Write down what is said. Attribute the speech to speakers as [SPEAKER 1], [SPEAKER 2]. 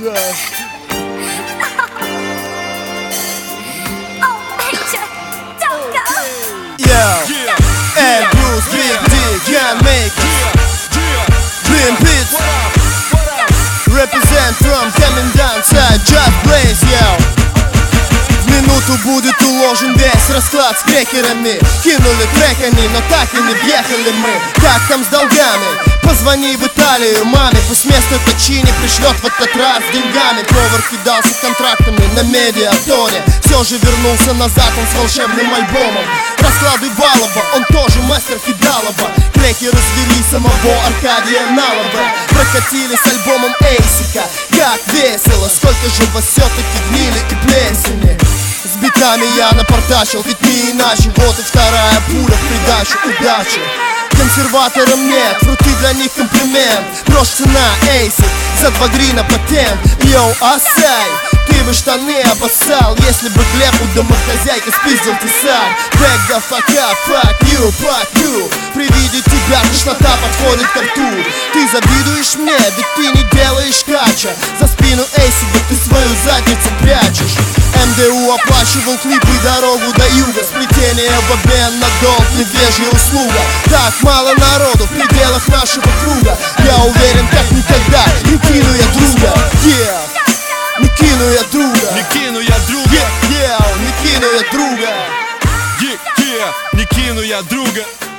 [SPEAKER 1] And Bruce, Big D, can't make it. Blim Beats represent from Commandant side, just blaze, yo. В минуту будет уложен весь расклад с крекерами. Кинули треками, но так и не въехали мы. Как там с долгами? Позвони в Италию маме, пусть место точини пришлет в этот раз с деньгами. Повар кидался контрактами на медиатоне, все же вернулся назад он с волшебным альбомом. Расклады Валова, он тоже мастер кидалова. Треки развели самого Аркадия Налова. Прокатили с альбомом Эйсика. Как весело, сколько же вас все-таки гнили и плесени. С битами я напортачил, ведь не иначе. Вот и вторая пуля в придачу удачи. Консерваторам нет, фруты для них комплимент. Грош цена, эйсик, за 2 грина патент. Йоу, асай, ты бы штаны обоссал, если бы Глеб у домохозяйки спиздил ты сам. Back the fuck up, fuck you. При виде тебя тошнота подходит ко рту. Ты завидуешь мне, ведь ты не делаешь кача. За спину эйсика ты свою задницу прячешь. МДУ оплачивал клипы дорогу до юга. Сплетение в обмен на долг, медвежья услуга. Так мало народу в пределах нашего круга. Я уверен, как никогда не кину я друга. Не кину я друга.
[SPEAKER 2] Не кину я друга.
[SPEAKER 1] Не кину я друга.
[SPEAKER 2] Не кину я друга.